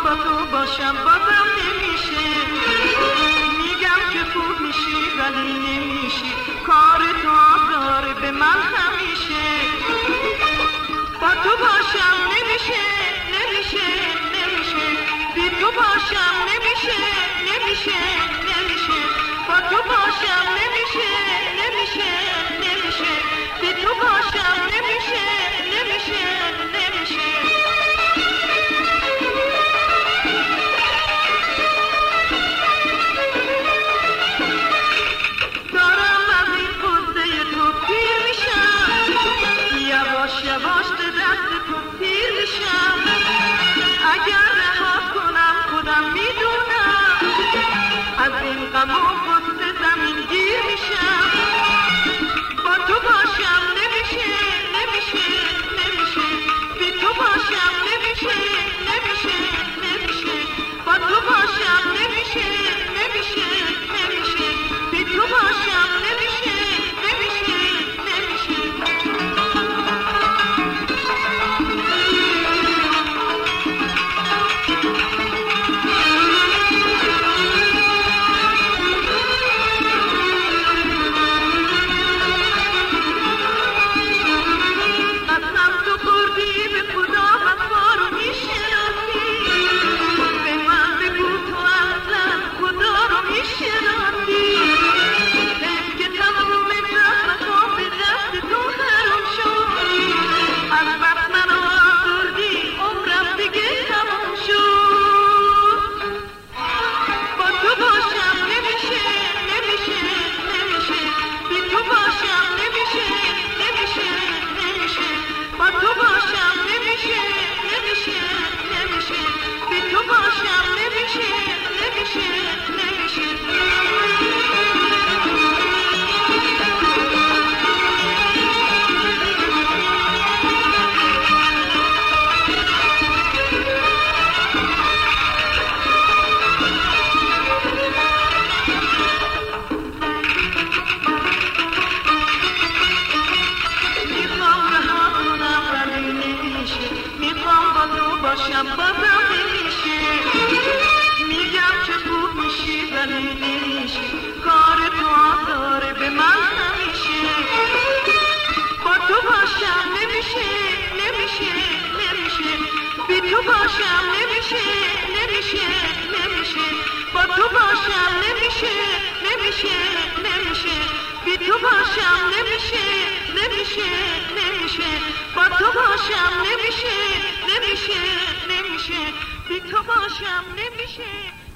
با تو باشم بازم نمیشه، میگم که خوب میشی ولی نمیشی، کار تو آزاره به من همیشه. با تو باشم نمیشه نمیشه نمیشه، بی تو باشم نمیشه نمیشه نمیشه، با تو باشم نمیشه نمیشه نمیشه، بی تو باشم نمیشه نمیشه نمیشه. دارم از این قصه تو پیر میشم، یواش یواش به دست تو پیر میشم. اگر رها کنم خودم میدونم، از این غم و غصه زمین گیر میشم. با تو باشم نمیشه نمیشه نمیشه، بی تو باشم نمیشه نمیشه نمیشه، با تو باشم نمیشه نمیشه نمیشه، بی تو باشم نمیشه نمیشه نمیشه. باشم بازم نمیشه، میگم که خوب میشی ولی نمیشه، کار تو آزاره به من همیشه. با تو باشم نمیشه نمیشه نمیشه، بی تو باشم نمیشه نمیشه نمیشه، با تو باشم نمیشه نمیشه نمیشه، بی تو باشم نمیشه نمیشه نمیشه، با تو باشم نمیشه نمیشه نمیشه، بی تو باشم نمیشه.